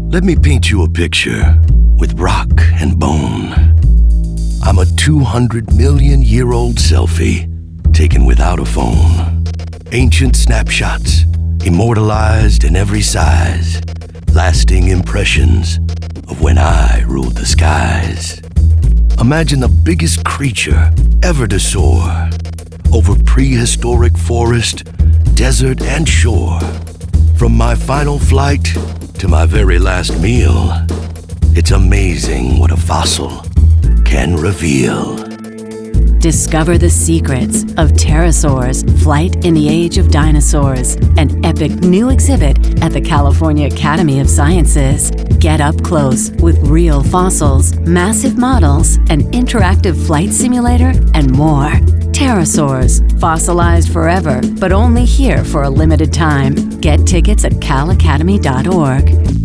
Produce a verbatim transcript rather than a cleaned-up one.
Let me paint you a picture with rock and bone. I'm a two hundred million year old selfie taken without a phone. Ancient snapshots, immortalized in every size, lasting impressions of when I ruled the skies. Imagine the biggest creature ever to soar over prehistoric forest, desert, and shore. From my final flight to my very last meal, it's amazing what a fossil can reveal. Discover the secrets of pterosaurs, flight in the age of dinosaurs, an epic new exhibit at the California Academy of Sciences. Get up close with real fossils, massive models, an interactive flight simulator, and more. Pterosaurs, fossilized forever, but only here for a limited time. Get tickets at cal academy dot org.